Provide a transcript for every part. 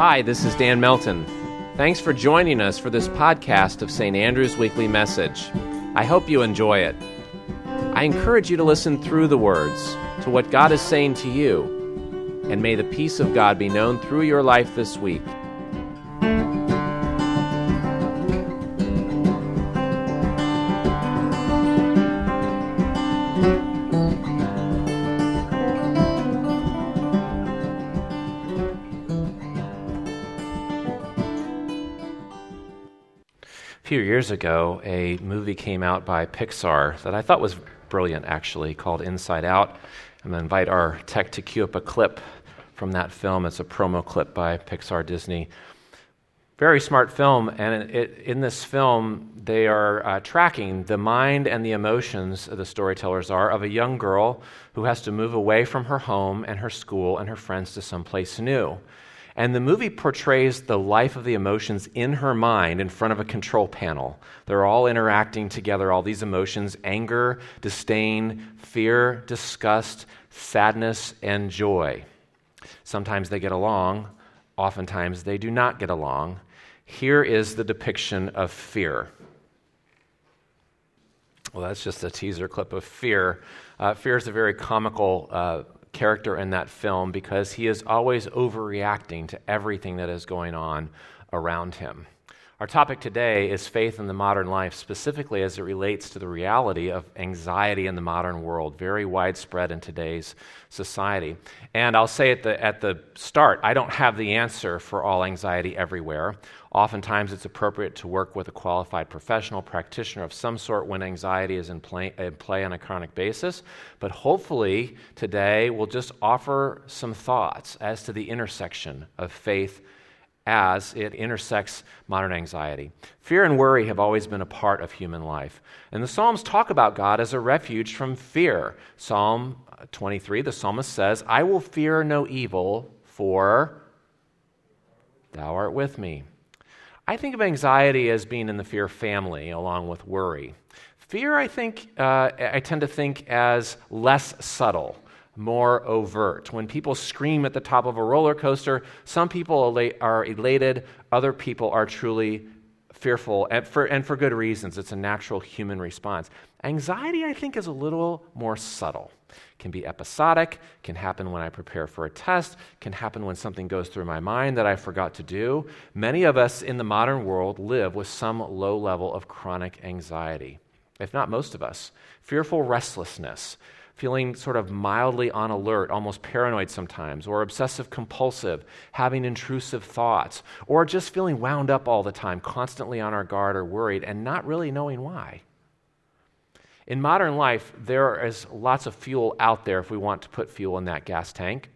Hi, this is Dan Melton. Thanks for joining us for this podcast of St. Andrew's Weekly Message. I hope you enjoy it. I encourage you to listen through the words to what God is saying to you, and may the peace of God be known through your life this week. A few years ago, a movie came out by Pixar that I thought was brilliant, actually, called Inside Out. I'm going to invite our tech to cue up a clip from that film. It's a promo clip by Pixar Disney. Very smart film, and in this film, they are tracking the mind and the emotions, the storytellers are, of a young girl who has to move away from her home and her school and her friends to someplace new. And the movie portrays the life of the emotions in her mind in front of a control panel. They're all interacting together, all these emotions: anger, disdain, fear, disgust, sadness, and joy. Sometimes they get along, oftentimes they do not get along. Here is the depiction of fear. Well, that's just a teaser clip of fear. Fear is a very comical character in that film because he is always overreacting to everything that is going on around him. Our topic today is faith in the modern life, specifically as it relates to the reality of anxiety in the modern world, very widespread in today's society. And I'll say at the start, I don't have the answer for all anxiety everywhere. Oftentimes it's appropriate to work with a qualified professional practitioner of some sort when anxiety is in play on a chronic basis. But hopefully today we'll just offer some thoughts as to the intersection of faith as it intersects modern anxiety. Fear and worry have always been a part of human life. And the Psalms talk about God as a refuge from fear. Psalm 23, the psalmist says, "I will fear no evil, for thou art with me." I think of anxiety as being in the fear family along with worry. Fear, I tend to think as less subtle, more overt. When people scream at the top of a roller coaster, some people are elated, other people are truly fearful, and for good reasons. It's a natural human response. Anxiety, I think, is a little more subtle. Can be episodic, can happen when I prepare for a test, can happen when something goes through my mind that I forgot to do. Many of us in the modern world live with some low level of chronic anxiety, if not most of us. Fearful restlessness, feeling sort of mildly on alert, almost paranoid sometimes, or obsessive compulsive, having intrusive thoughts, or just feeling wound up all the time, constantly on our guard or worried, and not really knowing why. In modern life, there is lots of fuel out there if we want to put fuel in that gas tank.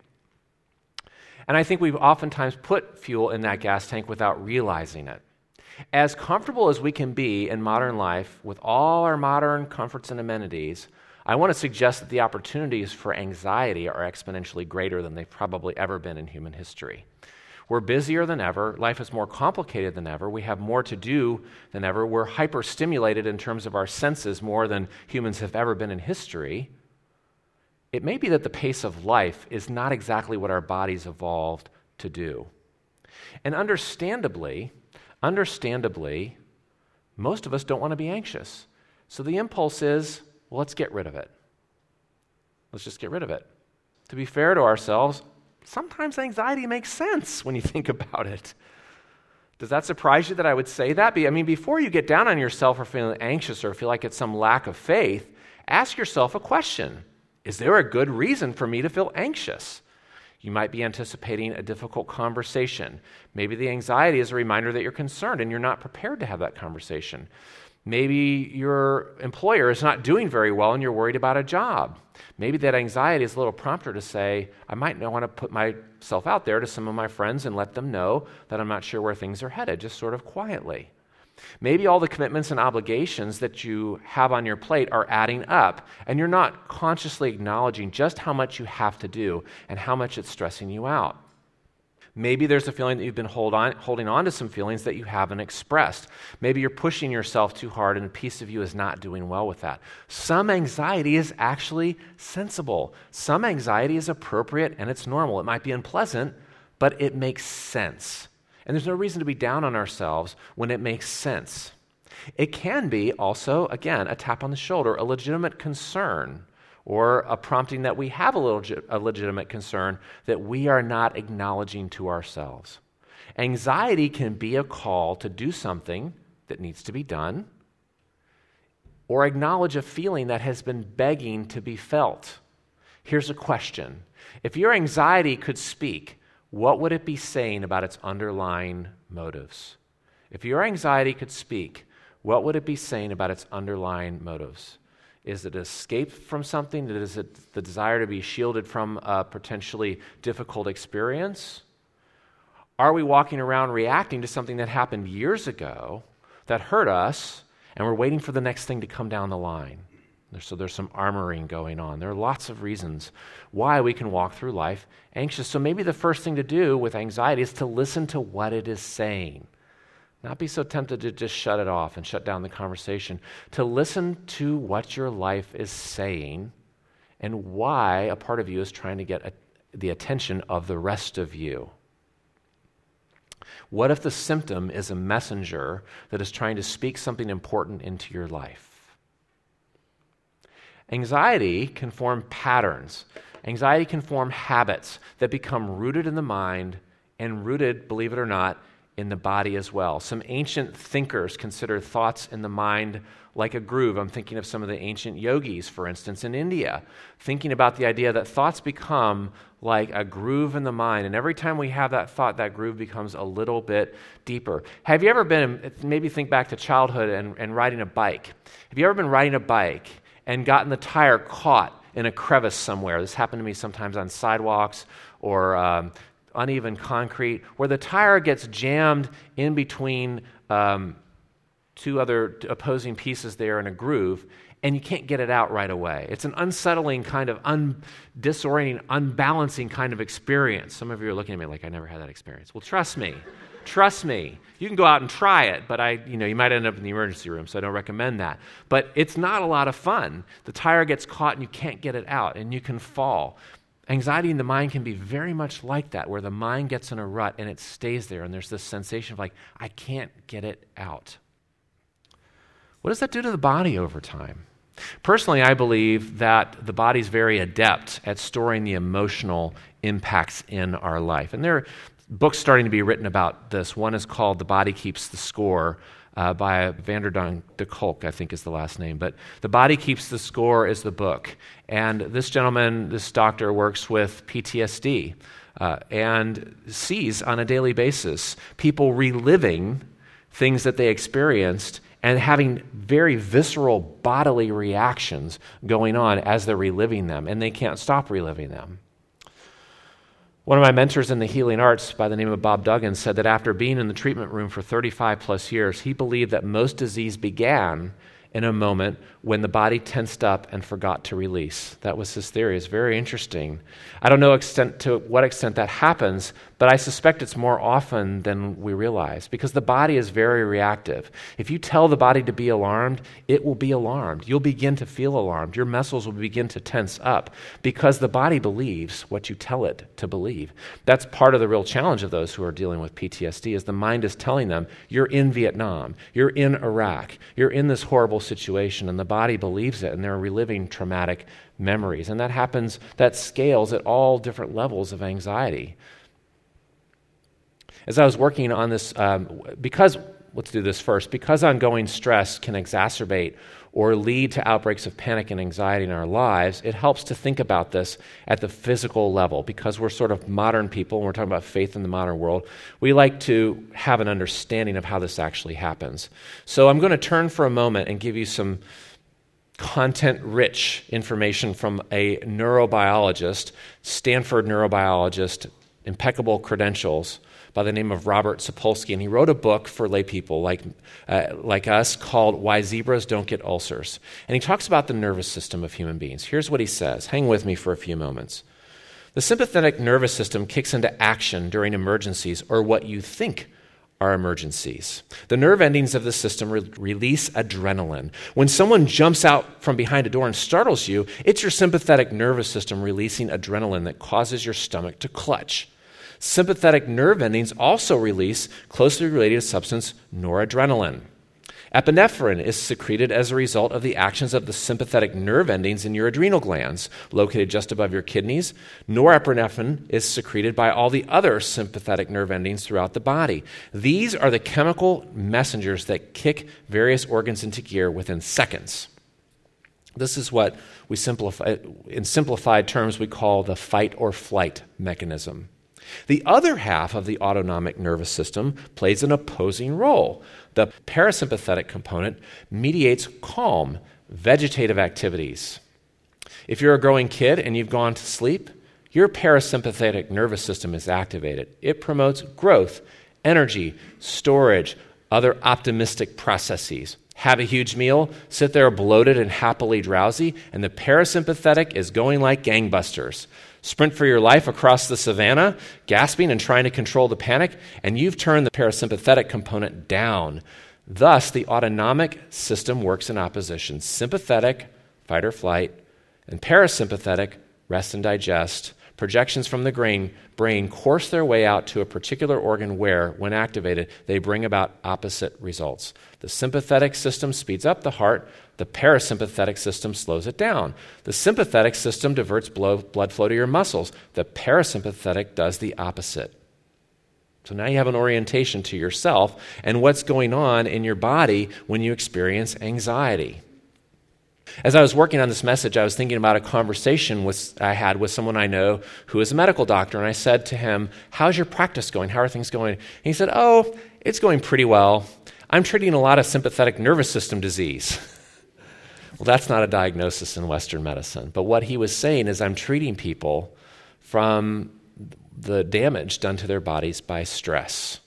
And I think we've oftentimes put fuel in that gas tank without realizing it. As comfortable as we can be in modern life with all our modern comforts and amenities, I want to suggest that the opportunities for anxiety are exponentially greater than they've probably ever been in human history. We're busier than ever. Life is more complicated than ever. We have more to do than ever. We're hyper-stimulated in terms of our senses more than humans have ever been in history. It may be that the pace of life is not exactly what our bodies evolved to do. And understandably, most of us don't want to be anxious. So the impulse is, well, let's get rid of it. Let's just get rid of it. To be fair to ourselves, sometimes anxiety makes sense when you think about it. Does that surprise you that I would say that? Before you get down on yourself or feeling anxious or feel like it's some lack of faith, ask yourself a question. Is there a good reason for me to feel anxious? You might be anticipating a difficult conversation. Maybe the anxiety is a reminder that you're concerned and you're not prepared to have that conversation. Maybe your employer is not doing very well and you're worried about a job. Maybe that anxiety is a little prompter to say, I might not want to put myself out there to some of my friends and let them know that I'm not sure where things are headed, just sort of quietly. Maybe all the commitments and obligations that you have on your plate are adding up, and you're not consciously acknowledging just how much you have to do and how much it's stressing you out. Maybe there's a feeling that you've been holding on to some feelings that you haven't expressed. Maybe you're pushing yourself too hard and a piece of you is not doing well with that. Some anxiety is actually sensible. Some anxiety is appropriate and it's normal. It might be unpleasant, but it makes sense. And there's no reason to be down on ourselves when it makes sense. It can be also, again, a tap on the shoulder, a legitimate concern, or a prompting that we have a legitimate concern that we are not acknowledging to ourselves. Anxiety can be a call to do something that needs to be done, or acknowledge a feeling that has been begging to be felt. Here's a question. If your anxiety could speak, what would it be saying about its underlying motives? If your anxiety could speak, what would it be saying about its underlying motives? Is it escape from something? Is it the desire to be shielded from a potentially difficult experience? Are we walking around reacting to something that happened years ago that hurt us, and we're waiting for the next thing to come down the line? So there's some armoring going on. There are lots of reasons why we can walk through life anxious. So maybe the first thing to do with anxiety is to listen to what it is saying. Not be so tempted to just shut it off and shut down the conversation. To listen to what your life is saying and why a part of you is trying to get the attention of the rest of you. What if the symptom is a messenger that is trying to speak something important into your life? Anxiety can form patterns. Anxiety can form habits that become rooted in the mind and rooted, believe it or not, in the body as well. Some ancient thinkers considered thoughts in the mind like a groove. I'm thinking of some of the ancient yogis, for instance, in India, thinking about the idea that thoughts become like a groove in the mind. And every time we have that thought, that groove becomes a little bit deeper. Have you ever been, maybe think back to childhood and riding a bike. Have you ever been riding a bike and gotten the tire caught in a crevice somewhere? This happened to me sometimes on sidewalks or uneven concrete, where the tire gets jammed in between two other opposing pieces there in a groove, and you can't get it out right away. It's an unsettling kind of disorienting, unbalancing kind of experience. Some of you are looking at me like, I never had that experience. Well, trust me. You can go out and try it, but you might end up in the emergency room, so I don't recommend that. But it's not a lot of fun. The tire gets caught and you can't get it out, and you can fall. Anxiety in the mind can be very much like that, where the mind gets in a rut and it stays there, and there's this sensation of like, I can't get it out. What does that do to the body over time? Personally, I believe that the body's very adept at storing the emotional impacts in our life. And there are books starting to be written about this. One is called The Body Keeps the Score, by Vanderdonk de Kolk, I think is the last name. But The Body Keeps the Score is the book. And this gentleman, this doctor, works with PTSD and sees on a daily basis people reliving things that they experienced and having very visceral bodily reactions going on as they're reliving them, and they can't stop reliving them. One of my mentors in the healing arts by the name of Bob Duggan said that after being in the treatment room for 35 plus years, he believed that most disease began in a moment when the body tensed up and forgot to release. That was his theory. It's very interesting. I don't know to what extent that happens, but I suspect it's more often than we realize because the body is very reactive. If you tell the body to be alarmed, it will be alarmed. You'll begin to feel alarmed. Your muscles will begin to tense up because the body believes what you tell it to believe. That's part of the real challenge of those who are dealing with PTSD is the mind is telling them, you're in Vietnam, you're in Iraq, you're in this horrible situation, and the body believes it, and they're reliving traumatic memories. And that happens, that scales at all different levels of anxiety. As I was working on this, let's do this first, because ongoing stress can exacerbate or lead to outbreaks of panic and anxiety in our lives, it helps to think about this at the physical level. Because we're sort of modern people, and we're talking about faith in the modern world, we like to have an understanding of how this actually happens. So I'm going to turn for a moment and give you some content-rich information from a neurobiologist, Stanford neurobiologist, impeccable credentials, by the name of Robert Sapolsky, and he wrote a book for lay people like us called Why Zebras Don't Get Ulcers. And he talks about the nervous system of human beings. Here's what he says. Hang with me for a few moments. The sympathetic nervous system kicks into action during emergencies, or what you think are emergencies. The nerve endings of the system release adrenaline. When someone jumps out from behind a door and startles you, it's your sympathetic nervous system releasing adrenaline that causes your stomach to clutch. Sympathetic nerve endings also release closely related substance noradrenaline. Epinephrine is secreted as a result of the actions of the sympathetic nerve endings in your adrenal glands, located just above your kidneys. Norepinephrine is secreted by all the other sympathetic nerve endings throughout the body. These are the chemical messengers that kick various organs into gear within seconds. This is what in simplified terms, we call the fight or flight mechanism. The other half of the autonomic nervous system plays an opposing role. The parasympathetic component mediates calm, vegetative activities. If you're a growing kid and you've gone to sleep, your parasympathetic nervous system is activated. It promotes growth, energy, storage, other optimistic processes. Have a huge meal, sit there bloated and happily drowsy, and the parasympathetic is going like gangbusters. Sprint for your life across the savannah, gasping and trying to control the panic, and you've turned the parasympathetic component down. Thus, the autonomic system works in opposition. Sympathetic, fight or flight, and parasympathetic, rest and digest. Projections from the brain course their way out to a particular organ where, when activated, they bring about opposite results. The sympathetic system speeds up the heart. The parasympathetic system slows it down. The sympathetic system diverts blood flow to your muscles. The parasympathetic does the opposite. So now you have an orientation to yourself and what's going on in your body when you experience anxiety. As I was working on this message, I was thinking about a conversation I had with someone I know who is a medical doctor, and I said to him, "How's your practice going? How are things going?" And he said, "Oh, it's going pretty well. I'm treating a lot of sympathetic nervous system disease." Well, that's not a diagnosis in Western medicine, but what he was saying is I'm treating people from the damage done to their bodies by stress.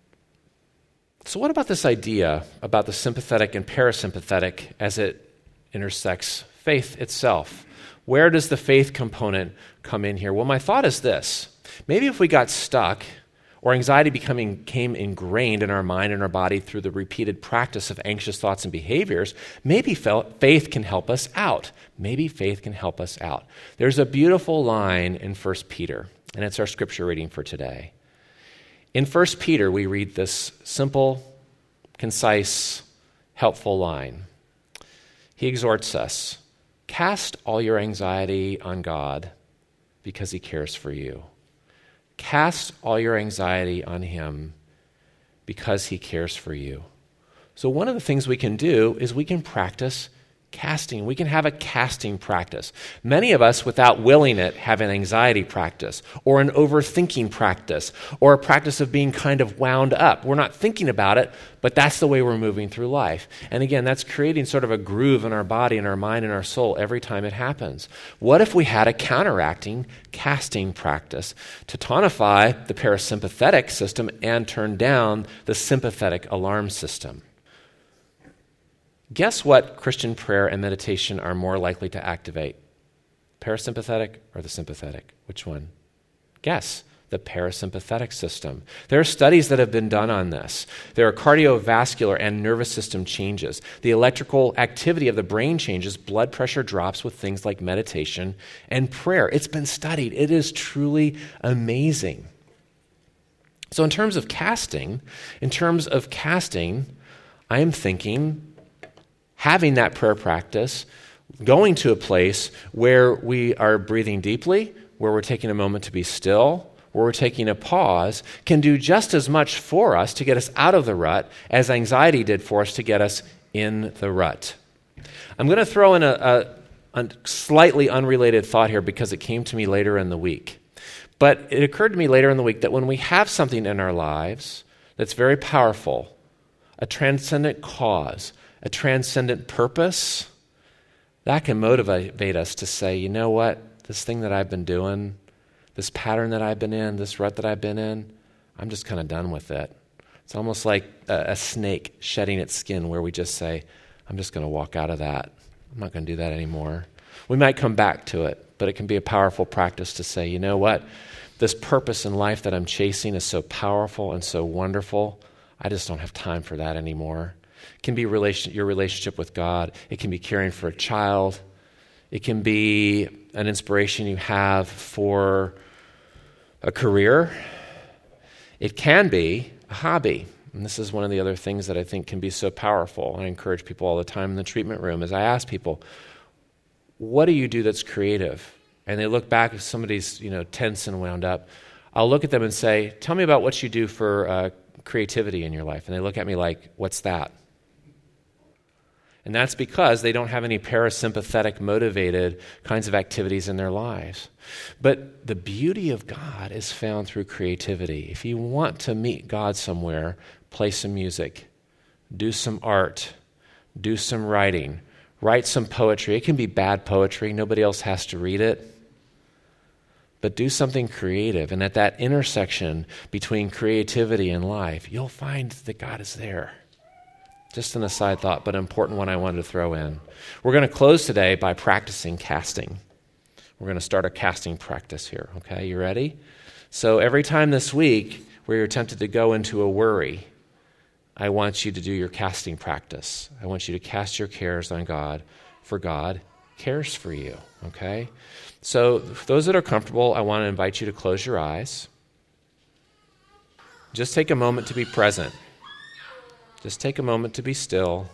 So what about this idea about the sympathetic and parasympathetic as it intersects faith itself? Where does the faith component come in here? Well, my thought is this. Maybe if we got stuck or anxiety became ingrained in our mind and our body through the repeated practice of anxious thoughts and behaviors, maybe faith can help us out. Maybe faith can help us out. There's a beautiful line in 1 Peter, and it's our scripture reading for today. In 1 Peter, we read this simple, concise, helpful line. He exhorts us, cast all your anxiety on God because he cares for you. Cast all your anxiety on him because he cares for you. So one of the things we can do is we can practice casting. We can have a casting practice. Many of us, without willing it, have an anxiety practice or an overthinking practice or a practice of being kind of wound up. We're not thinking about it, but that's the way we're moving through life. And again, that's creating sort of a groove in our body and our mind and our soul every time it happens. What if we had a counteracting casting practice to tonify the parasympathetic system and turn down the sympathetic alarm system? Guess what Christian prayer and meditation are more likely to activate? Parasympathetic or the sympathetic? Which one? Guess. The parasympathetic system. There are studies that have been done on this. There are cardiovascular and nervous system changes. The electrical activity of the brain changes. Blood pressure drops with things like meditation and prayer. It's been studied. It is truly amazing. So in terms of casting, I am thinking having that prayer practice, going to a place where we are breathing deeply, where we're taking a moment to be still, where we're taking a pause, can do just as much for us to get us out of the rut as anxiety did for us to get us in the rut. I'm going to throw in a slightly unrelated thought here because it came to me later in the week. But it occurred to me later in the week that when we have something in our lives that's very powerful, a transcendent cause, a transcendent purpose, that can motivate us to say, you know what, this thing that I've been doing, this pattern that I've been in, this rut that I've been in, I'm just kind of done with it. It's almost like a snake shedding its skin where we just say, I'm just going to walk out of that. I'm not going to do that anymore. We might come back to it, but it can be a powerful practice to say, you know what, this purpose in life that I'm chasing is so powerful and so wonderful, I just don't have time for that anymore. It can be your relationship with God. It can be caring for a child. It can be an inspiration you have for a career. It can be a hobby. And this is one of the other things that I think can be so powerful. I encourage people all the time in the treatment room as I ask people, what do you do that's creative? And they look back, if somebody's tense and wound up, I'll look at them and say, tell me about what you do for creativity in your life. And they look at me like, what's that? And that's because they don't have any parasympathetic, motivated kinds of activities in their lives. But the beauty of God is found through creativity. If you want to meet God somewhere, play some music, do some art, do some writing, write some poetry. It can be bad poetry. Nobody else has to read it. But do something creative. And at that intersection between creativity and life, you'll find that God is there. Just an aside thought, but an important one I wanted to throw in. We're going to close today by practicing casting. We're going to start a casting practice here, okay? You ready? So every time this week where you're tempted to go into a worry, I want you to do your casting practice. I want you to cast your cares on God, for God cares for you, okay? So for those that are comfortable, I want to invite you to close your eyes. Just take a moment to be present. Just take a moment to be still.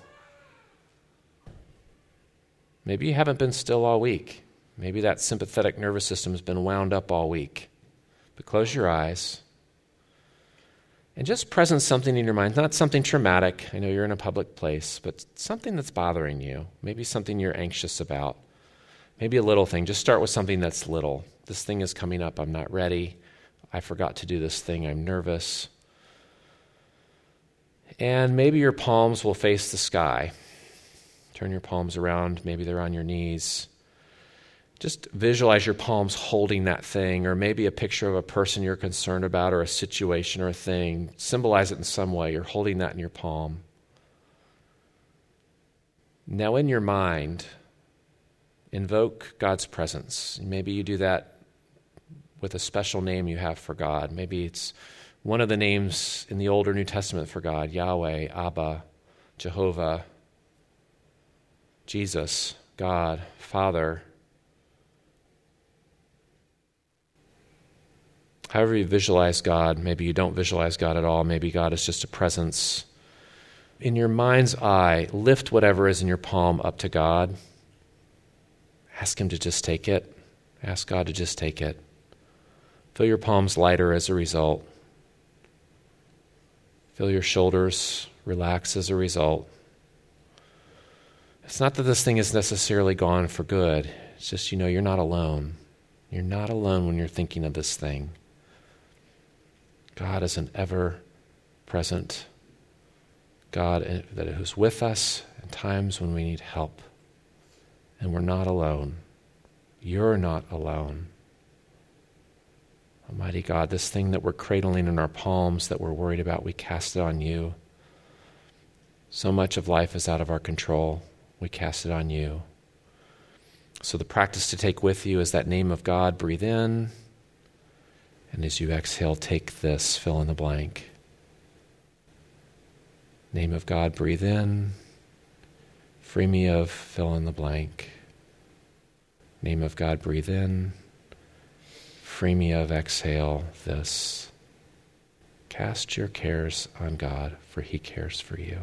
Maybe you haven't been still all week. Maybe that sympathetic nervous system has been wound up all week. But close your eyes and just present something in your mind, not something traumatic. I know you're in a public place, but something that's bothering you. Maybe something you're anxious about. Maybe a little thing. Just start with something that's little. This thing is coming up. I'm not ready. I forgot to do this thing. I'm nervous. And maybe your palms will face the sky. Turn your palms around. Maybe they're on your knees. Just visualize your palms holding that thing, or maybe a picture of a person you're concerned about, or a situation or a thing. Symbolize it in some way. You're holding that in your palm. Now in your mind, invoke God's presence. Maybe you do that with a special name you have for God. Maybe it's one of the names in the Old or New Testament for God: Yahweh, Abba, Jehovah, Jesus, God, Father. However you visualize God, maybe you don't visualize God at all. Maybe God is just a presence. In your mind's eye, lift whatever is in your palm up to God. Ask Him to just take it. Ask God to just take it. Feel your palms lighter as a result. Feel your shoulders relax as a result. It's not that this thing is necessarily gone for good. It's just, you're not alone. You're not alone when you're thinking of this thing. God is an ever-present God that is with us in times when we need help. And we're not alone. You're not alone. Almighty God, this thing that we're cradling in our palms that we're worried about, we cast it on you. So much of life is out of our control. We cast it on you. So the practice to take with you is that name of God. Breathe in. And as you exhale, take this, fill in the blank. Name of God, breathe in. Free me of, fill in the blank. Name of God, breathe in. Free me of, exhale this. Cast your cares on God, for He cares for you.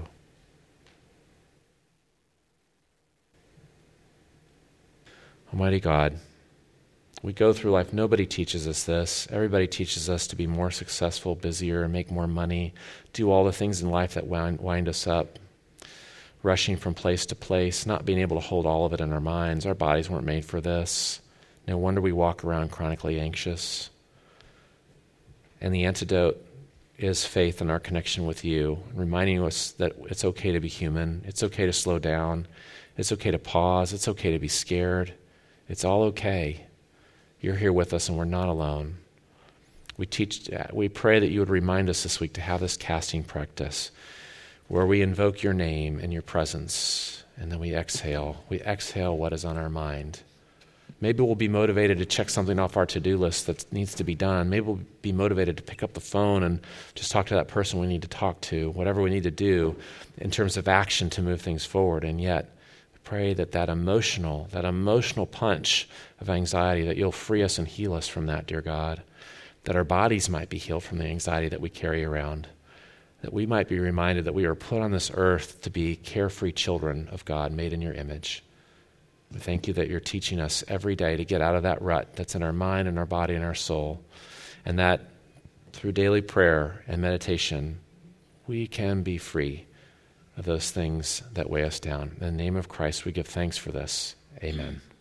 Almighty God, we go through life. Nobody teaches us this. Everybody teaches us to be more successful, busier, make more money, do all the things in life that wind us up, rushing from place to place, not being able to hold all of it in our minds. Our bodies weren't made for this. No wonder we walk around chronically anxious. And the antidote is faith in our connection with you, reminding us that it's okay to be human. It's okay to slow down. It's okay to pause. It's okay to be scared. It's all okay. You're here with us and we're not alone. We pray that you would remind us this week to have this casting practice where we invoke your name and your presence, and then we exhale. We exhale what is on our mind. Maybe we'll be motivated to check something off our to-do list that needs to be done. Maybe we'll be motivated to pick up the phone and just talk to that person we need to talk to, whatever we need to do in terms of action to move things forward. And yet, we pray that emotional punch of anxiety, that you'll free us and heal us from that, dear God. that our bodies might be healed from the anxiety that we carry around, that we might be reminded that we are put on this earth to be carefree children of God, made in your image. We thank you that you're teaching us every day to get out of that rut that's in our mind and our body and our soul, and that through daily prayer and meditation, we can be free of those things that weigh us down. In the name of Christ, we give thanks for this. Amen.